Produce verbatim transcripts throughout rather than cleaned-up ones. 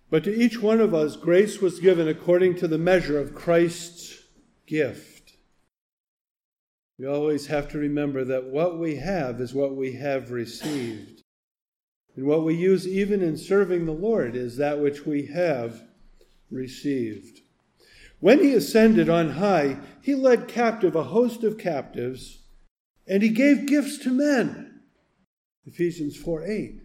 But to each one of us, grace was given according to the measure of Christ's gift. We always have to remember that what we have is what we have received. And what we use even in serving the Lord is that which we have received. When he ascended on high, he led captive a host of captives, and he gave gifts to men. Ephesians four eight.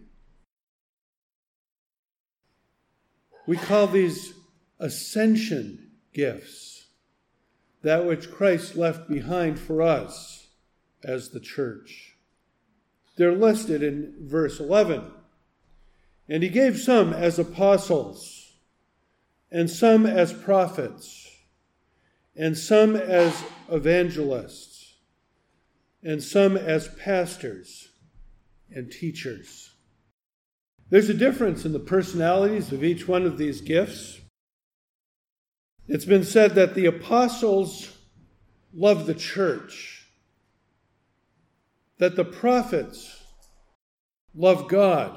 We call these ascension gifts, that which Christ left behind for us as the church. They're listed in verse eleven. And he gave some as apostles, and some as prophets, and some as evangelists, and some as pastors and teachers. There's a difference in the personalities of each one of these gifts. It's been said that the apostles love the church, that the prophets love God,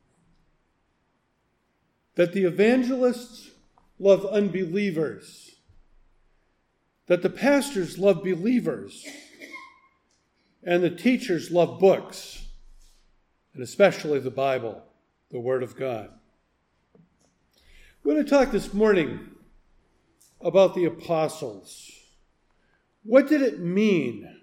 that the evangelists love unbelievers, that the pastors love believers, and the teachers love books, and especially the Bible, the Word of God. We're going to talk this morning about the apostles. What did it mean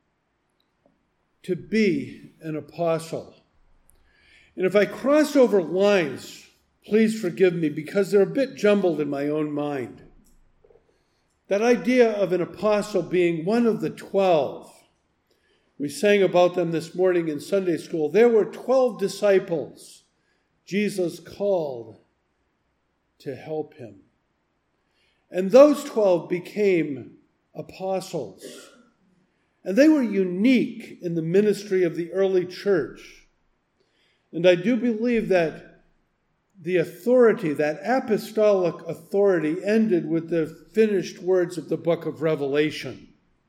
to be an apostle? And if I cross over lines, please forgive me because they're a bit jumbled in my own mind. That idea of an apostle being one of the twelve. We sang about them this morning in Sunday school. There were twelve disciples Jesus called to help him. And those twelve became apostles. And they were unique in the ministry of the early church. And I do believe that the authority, that apostolic authority, ended with the finished words of the book of Revelation.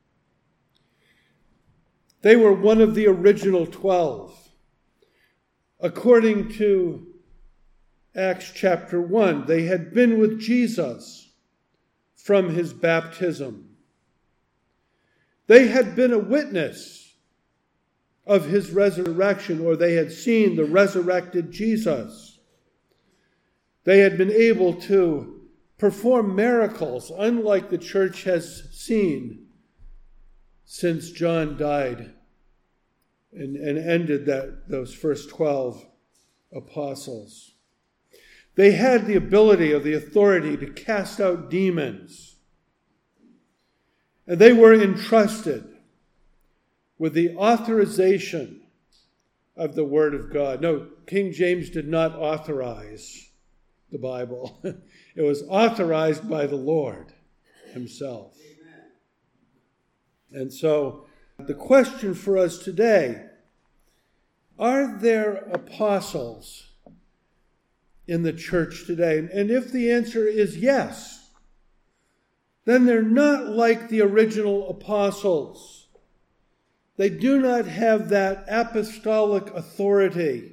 They were one of the original twelve. According to Acts chapter one, they had been with Jesus from his baptism. They had been a witness of his resurrection, or they had seen the resurrected Jesus. They had been able to perform miracles, unlike the church has seen since John died and, and ended that those first twelve apostles. They had the ability or the authority to cast out demons. And they were entrusted with the authorization of the Word of God. No, King James did not authorize the Bible. It was authorized by the Lord himself. Amen. And so the question for us today, are there apostles in the church today? And if the answer is yes, then they're not like the original apostles. They do not have that apostolic authority.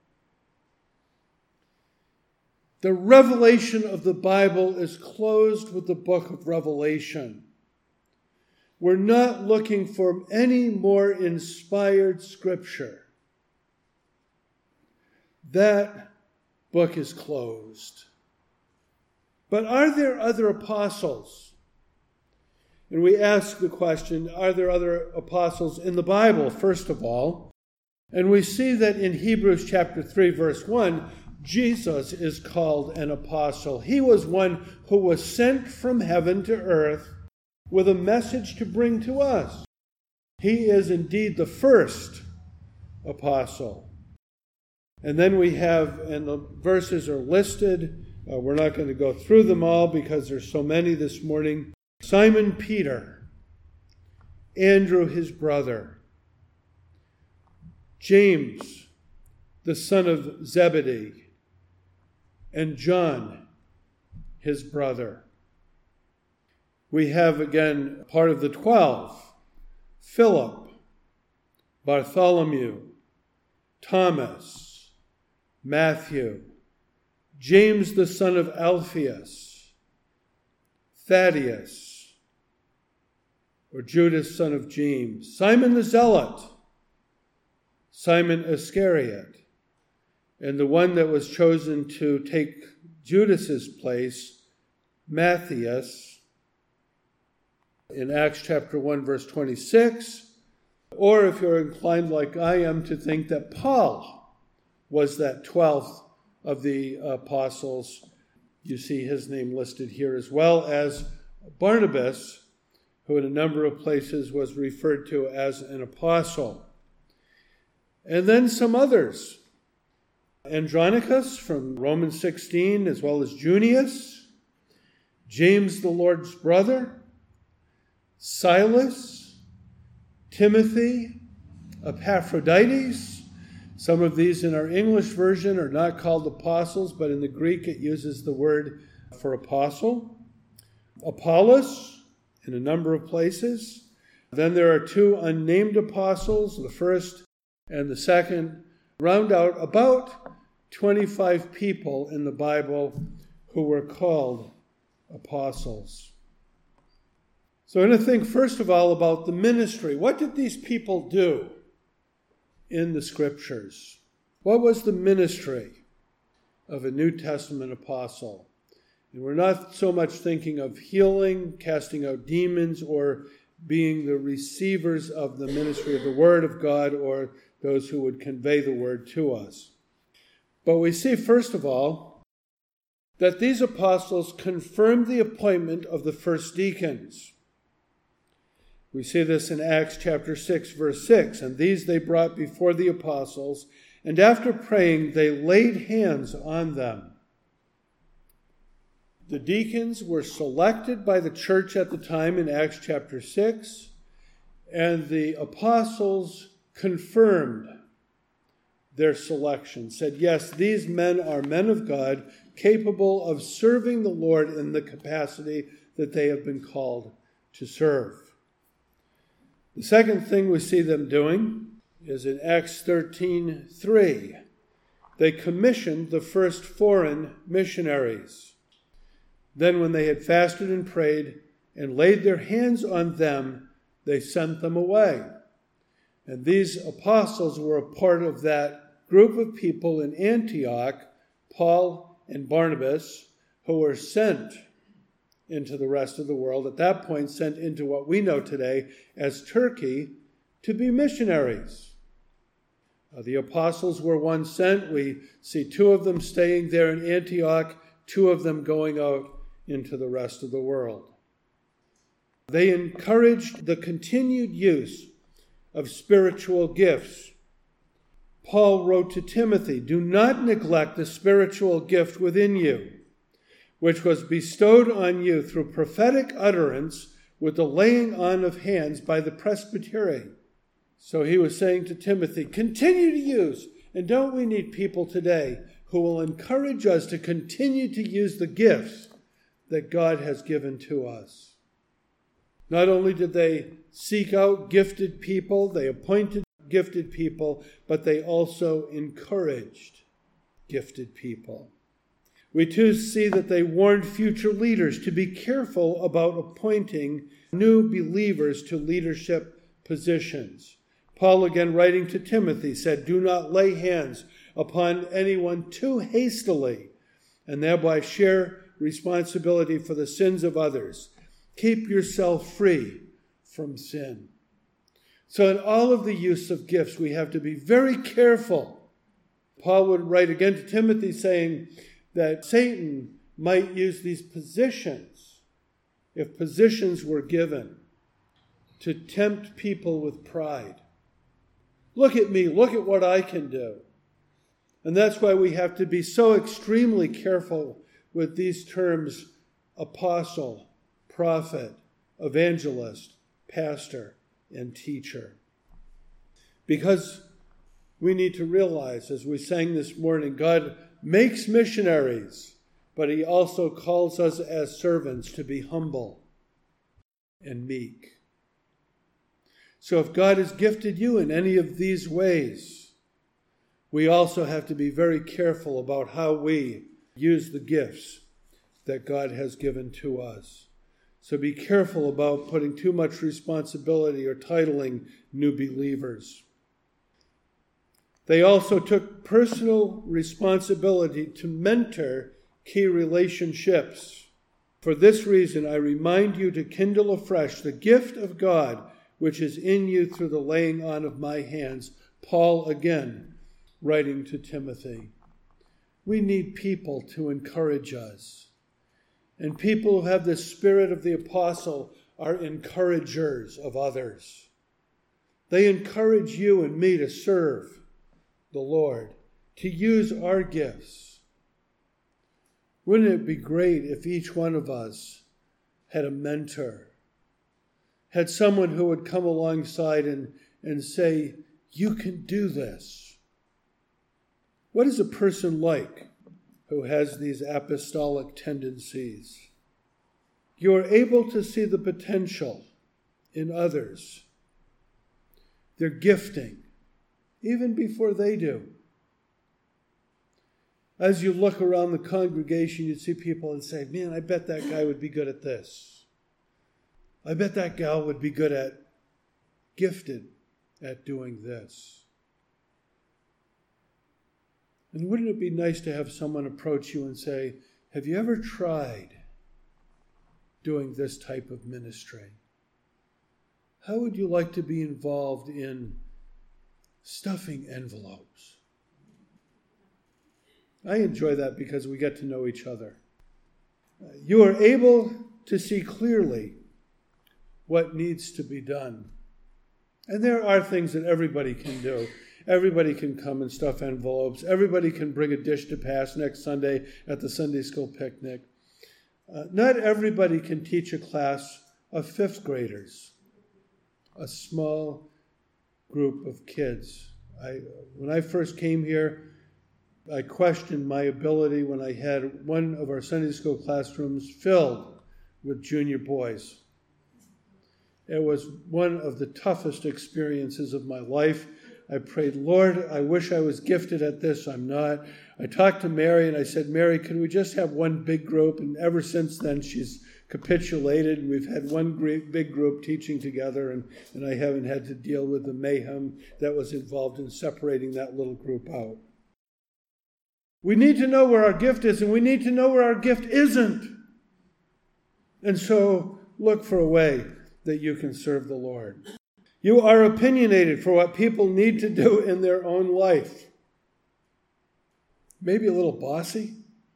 The revelation of the Bible is closed with the book of Revelation. We're not looking for any more inspired scripture. That book is closed. But are there other apostles? And we ask the question, are there other apostles in the Bible, first of all? And we see that in Hebrews chapter three, verse one, Jesus is called an apostle. He was one who was sent from heaven to earth with a message to bring to us. He is indeed the first apostle. And then we have, and the verses are listed. Uh, we're not going to go through them all because there's so many this morning. Simon Peter, Andrew his brother, James, the son of Zebedee, and John, his brother. We have again part of the twelve, Philip, Bartholomew, Thomas, Matthew, James the son of Alphaeus, Thaddeus, or Judas son of James, Simon the Zealot, Simon Iscariot, and the one that was chosen to take Judas's place, Matthias, in Acts chapter one, verse twenty-six, or if you're inclined like I am to think that Paul was that twelfth of the apostles, you see his name listed here, as well as Barnabas, who in a number of places was referred to as an apostle. And then some others. Andronicus from Romans sixteen, as well as Junius, James the Lord's brother, Silas, Timothy, Epaphroditus. Some of these in our English version are not called apostles, but in the Greek it uses the word for apostle. Apollos, in a number of places. Then there are two unnamed apostles, the first and the second, round out about twenty-five people in the Bible who were called apostles. So I'm going to think first of all about the ministry. What did these people do in the Scriptures? What was the ministry of a New Testament apostle? And we're not so much thinking of healing, casting out demons, or being the receivers of the ministry of the Word of God, or those who would convey the Word to us. But we see, first of all, that these apostles confirmed the appointment of the first deacons. We see this in Acts chapter six, verse six. And these they brought before the apostles, and after praying, they laid hands on them. The deacons were selected by the church at the time in Acts chapter six, and the apostles confirmed their selection, said, yes, these men are men of God, capable of serving the Lord in the capacity that they have been called to serve. The second thing we see them doing is in Acts thirteen three. They commissioned the first foreign missionaries. Then when they had fasted and prayed and laid their hands on them, they sent them away. And these apostles were a part of that group of people in Antioch, Paul and Barnabas, who were sent into the rest of the world, at that point sent into what we know today as Turkey, to be missionaries. Uh, the apostles were one sent. We see two of them staying there in Antioch, two of them going out into the rest of the world. They encouraged the continued use of spiritual gifts. Paul wrote to Timothy, do not neglect the spiritual gift within you, which was bestowed on you through prophetic utterance with the laying on of hands by the presbytery. So he was saying to Timothy, continue to use, and don't we need people today who will encourage us to continue to use the gifts that God has given to us. Not only did they seek out gifted people, they appointed gifted people, but they also encouraged gifted people. We too see that they warned future leaders to be careful about appointing new believers to leadership positions. Paul, again writing to Timothy, said, do not lay hands upon anyone too hastily and thereby share responsibility for the sins of others. Keep yourself free from sin. So in all of the use of gifts, we have to be very careful. Paul would write again to Timothy saying that Satan might use these positions, if positions were given, to tempt people with pride. Look at me, look at what I can do. And that's why we have to be so extremely careful with these terms, apostle, prophet, evangelist, pastor, and teacher. Because we need to realize, as we sang this morning, God makes missionaries, but he also calls us as servants to be humble and meek. So if God has gifted you in any of these ways, we also have to be very careful about how we use the gifts that God has given to us. So be careful about putting too much responsibility or titling new believers. They also took personal responsibility to mentor key relationships. For this reason, I remind you to kindle afresh the gift of God which is in you through the laying on of my hands. Paul again, writing to Timothy. We need people to encourage us. And people who have the spirit of the apostle are encouragers of others. They encourage you and me to serve the Lord, to use our gifts. Wouldn't it be great if each one of us had a mentor, had someone who would come alongside and, and say, you can do this? What is a person like who has these apostolic tendencies? You are able to see the potential in others, their gifting, even before they do. As you look around the congregation, you'd see people and say, man, I bet that guy would be good at this. I bet that gal would be good at, gifted at doing this. And wouldn't it be nice to have someone approach you and say, have you ever tried doing this type of ministry? How would you like to be involved in stuffing envelopes? I enjoy that because we get to know each other. You are able to see clearly what needs to be done. And there are things that everybody can do. Everybody can come and stuff envelopes. Everybody can bring a dish to pass next Sunday at the Sunday school picnic. Uh, not everybody can teach a class of fifth graders, a small group of kids. I, when I first came here, I questioned my ability when I had one of our Sunday school classrooms filled with junior boys. It was one of the toughest experiences of my life. I prayed, Lord, I wish I was gifted at this. I'm not. I talked to Mary and I said, Mary, could we just have one big group? And ever since then, she's capitulated. And we've had one great big group teaching together, and, and I haven't had to deal with the mayhem that was involved in separating that little group out. We need to know where our gift is, and we need to know where our gift isn't. And so look for a way that you can serve the Lord. You are opinionated for what people need to do in their own life. Maybe a little bossy.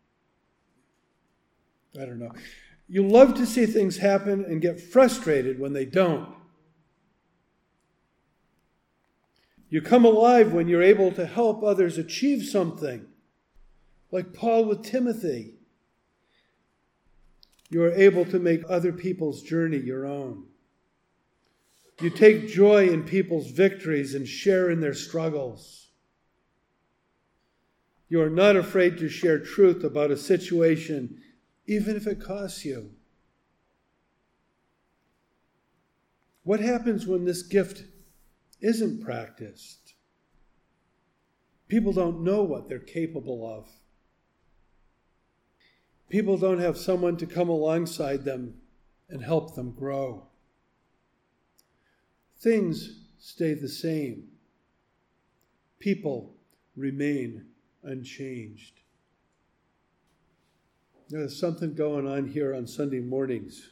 I don't know. You love to see things happen and get frustrated when they don't. You come alive when you're able to help others achieve something, like Paul with Timothy. You are able to make other people's journey your own. You take joy in people's victories and share in their struggles. You are not afraid to share truth about a situation, even if it costs you. What happens when this gift isn't practiced? People don't know what they're capable of. People don't have someone to come alongside them and help them grow. Things stay the same. People remain unchanged. There's something going on here on Sunday mornings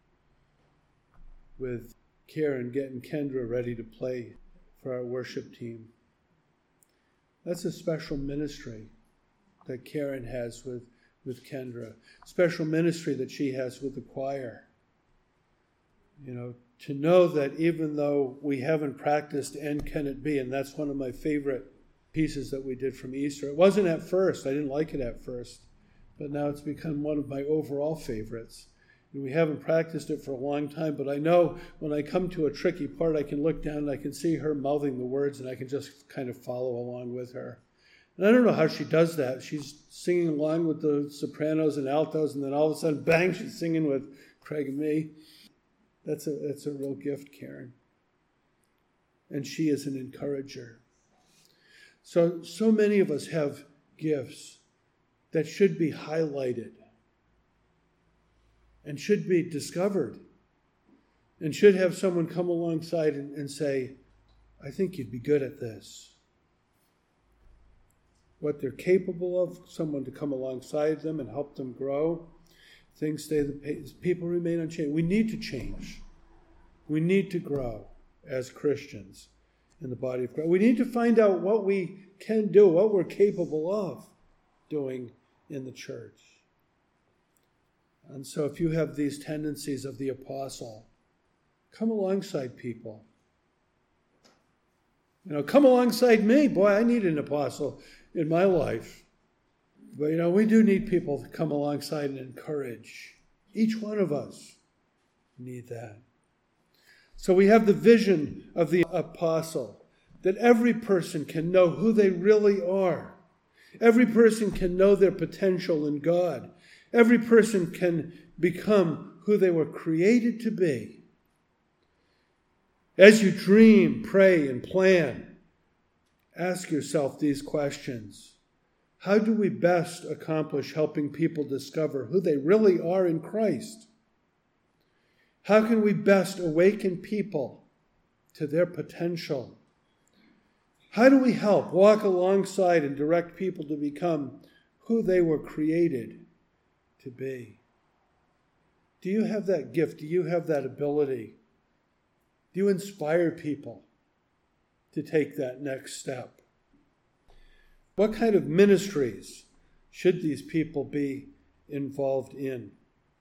with Karen getting Kendra ready to play for our worship team. That's a special ministry that Karen has with, with Kendra. Special ministry that she has with the choir. You know, to know that even though we haven't practiced And Can It Be, and that's one of my favorite pieces that we did from Easter. It wasn't at first. I didn't like it at first. But now it's become one of my overall favorites. And we haven't practiced it for a long time, but I know when I come to a tricky part, I can look down and I can see her mouthing the words, and I can just kind of follow along with her. And I don't know how she does that. She's singing along with the sopranos and altos, and then all of a sudden, bang, she's singing with Craig and me. That's a, that's a real gift, Karen. And she is an encourager. So, so many of us have gifts. that should be highlighted and should be discovered and should have someone come alongside and, and say, I think you'd be good at this. What they're capable of, someone to come alongside them and help them grow. Things stay the pace. People remain unchanged. We need to change. We need to grow as Christians in the body of Christ. We need to find out what we can do, what we're capable of doing in the church. And so if you have these tendencies of the apostle, come alongside people. You know, come alongside me. Boy, I need an apostle in my life. But, you know, we do need people to come alongside and encourage. Each one of us need that. So we have the vision of the apostle, that every person can know who they really are. Every person can know their potential in God. Every person can become who they were created to be. As you dream, pray, and plan, ask yourself these questions. How do we best accomplish helping people discover who they really are in Christ? How can we best awaken people to their potential? How do we help walk alongside and direct people to become who they were created to be? Do you have that gift? Do you have that ability? Do you inspire people to take that next step? What kind of ministries should these people be involved in?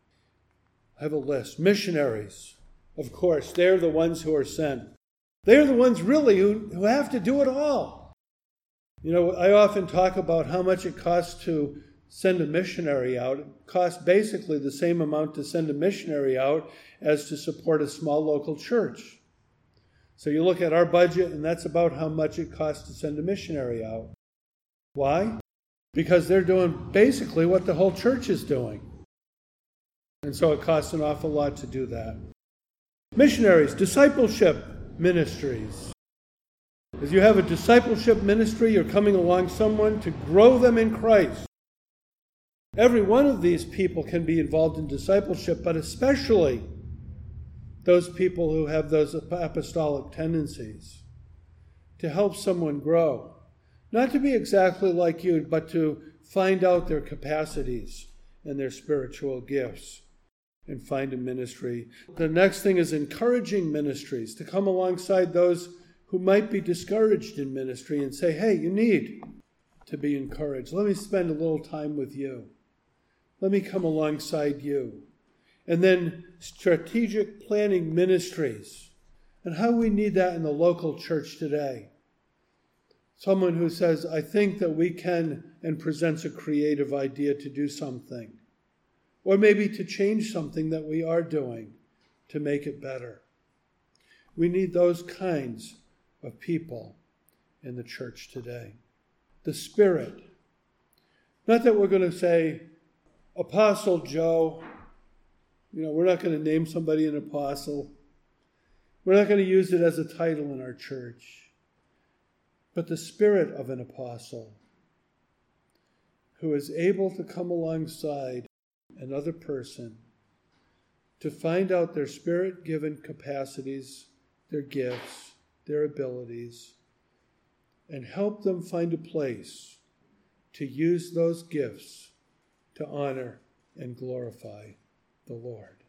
I have a list. Missionaries, of course, they're the ones who are sent. They're the ones really who, who have to do it all. You know, I often talk about how much it costs to send a missionary out. It costs basically the same amount to send a missionary out as to support a small local church. So you look at our budget, and that's about how much it costs to send a missionary out. Why? Because they're doing basically what the whole church is doing. And so it costs an awful lot to do that. Missionaries, discipleship ministries. If you have a discipleship ministry, you're coming along someone to grow them in Christ. Every one of these people can be involved in discipleship, but especially those people who have those apostolic tendencies, to help someone grow. Not to be exactly like you, but to find out their capacities and their spiritual gifts and find a ministry. The next thing is encouraging ministries, to come alongside those who might be discouraged in ministry and say, hey, you need to be encouraged. Let me spend a little time with you. Let me come alongside you. And then strategic planning ministries, and how we need that in the local church today. Someone who says, I think that we can, and presents a creative idea to do something. Or maybe to change something that we are doing to make it better. We need those kinds of people in the church today. The Spirit. Not that we're going to say, Apostle Joe. You know, we're not going to name somebody an apostle. We're not going to use it as a title in our church. But the spirit of an apostle who is able to come alongside another person to find out their spirit-given capacities, their gifts, their abilities, and help them find a place to use those gifts to honor and glorify the Lord.